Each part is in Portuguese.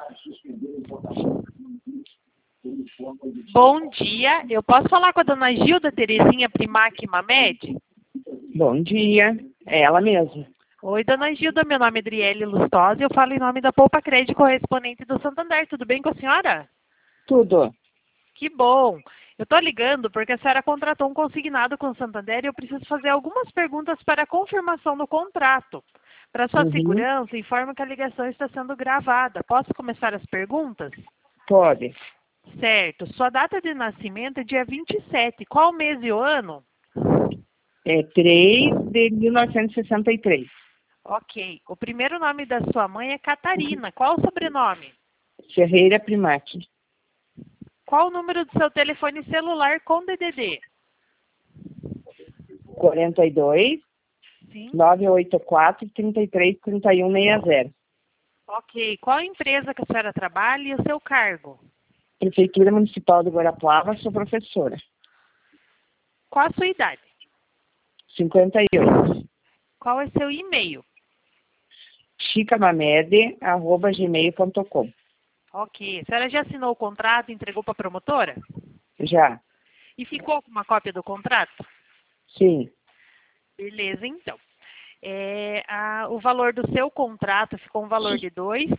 Bom dia, eu posso falar com a dona Gilda Terezinha Primac Mamed? Bom dia, é ela mesma. Oi, dona Gilda, meu nome é Adriele Lustosa e eu falo em nome da Poupa Crédito correspondente do Santander. Tudo bem com a senhora? Tudo. Que bom. Eu estou ligando porque a senhora contratou um consignado com o Santander e eu preciso fazer algumas perguntas para a confirmação do contrato. Para sua segurança, informo que a ligação está sendo gravada. Posso começar as perguntas? Pode. Certo. Sua data de nascimento é dia 27. Qual mês e o ano? É 3 de 1963. Ok. O primeiro nome da sua mãe é Catarina. Qual o sobrenome? Ferreira Primac. Qual o número do seu telefone celular com DDD? 42 Sim. 984 33 31 60. Ok. Qual a empresa que a senhora trabalha e o seu cargo? Prefeitura Municipal de Guarapuava, sou professora. Qual a sua idade? 58. Qual é seu e-mail? chicamamed@gmail.com. Ok. A senhora já assinou o contrato e entregou para a promotora? Já. E ficou com uma cópia do contrato? Sim. Beleza, então. O valor do seu contrato ficou um valor de R$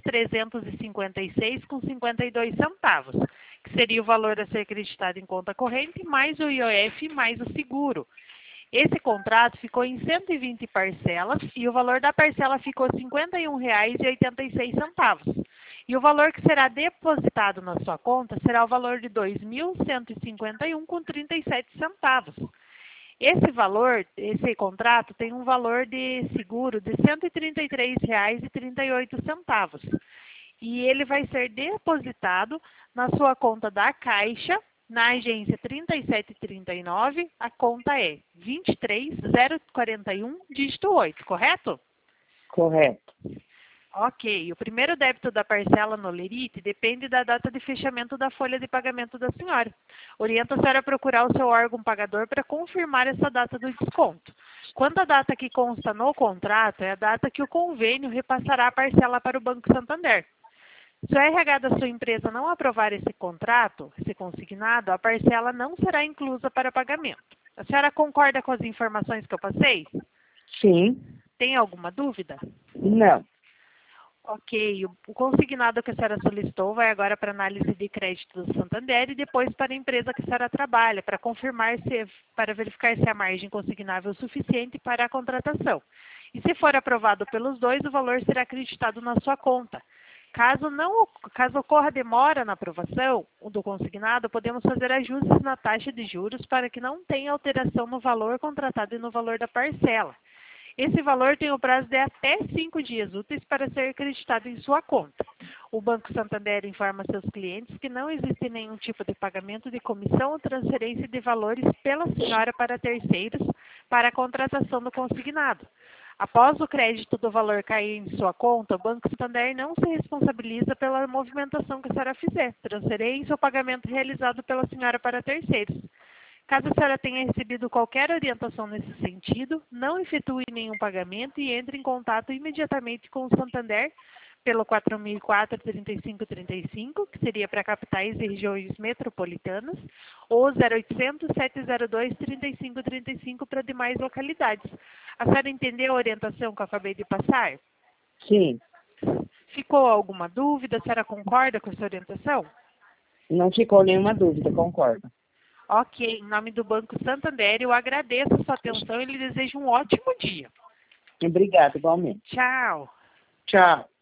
2.356,52, que seria o valor a ser acreditado em conta corrente, mais o IOF, mais o seguro. Esse contrato ficou em 120 parcelas e o valor da parcela ficou R$ 51,86. E o valor que será depositado na sua conta será o valor de R$ 2.151,37. Esse contrato tem um valor de seguro de R$ 133,38. E ele vai ser depositado na sua conta da Caixa, na agência 3739, a conta é 23041, dígito 8, correto? Correto. Ok, o primeiro débito da parcela no Lerite depende da data de fechamento da folha de pagamento da senhora. Oriento a senhora a procurar o seu órgão pagador para confirmar essa data do desconto. Quanto à data que consta no contrato, é a data que o convênio repassará a parcela para o Banco Santander. Se o RH da sua empresa não aprovar esse contrato, esse consignado, a parcela não será inclusa para pagamento. A senhora concorda com as informações que eu passei? Sim. Tem alguma dúvida? Não. Ok, o consignado que a senhora solicitou vai agora para análise de crédito do Santander e depois para a empresa que a senhora trabalha, para verificar se a margem consignável é suficiente para a contratação. E se for aprovado pelos dois, o valor será acreditado na sua conta. Caso ocorra demora na aprovação do consignado, podemos fazer ajustes na taxa de juros para que não tenha alteração no valor contratado e no valor da parcela. Esse valor tem o prazo de até 5 dias úteis para ser acreditado em sua conta. O Banco Santander informa seus clientes que não existe nenhum tipo de pagamento de comissão ou transferência de valores pela senhora para terceiros para a contratação do consignado. Após o crédito do valor cair em sua conta, o Banco Santander não se responsabiliza pela movimentação que a senhora fizer, transferência ou pagamento realizado pela senhora para terceiros. Caso a senhora tenha recebido qualquer orientação nesse sentido, não efetue nenhum pagamento e entre em contato imediatamente com o Santander pelo 4004-3535, que seria para capitais e regiões metropolitanas, ou 0800-702-3535 para demais localidades. A senhora entendeu a orientação que eu acabei de passar? Sim. Ficou alguma dúvida? A senhora concorda com essa orientação? Não ficou nenhuma dúvida, concordo. Ok, em nome do Banco Santander, eu agradeço a sua atenção e lhe desejo um ótimo dia. Obrigada, igualmente. Tchau. Tchau.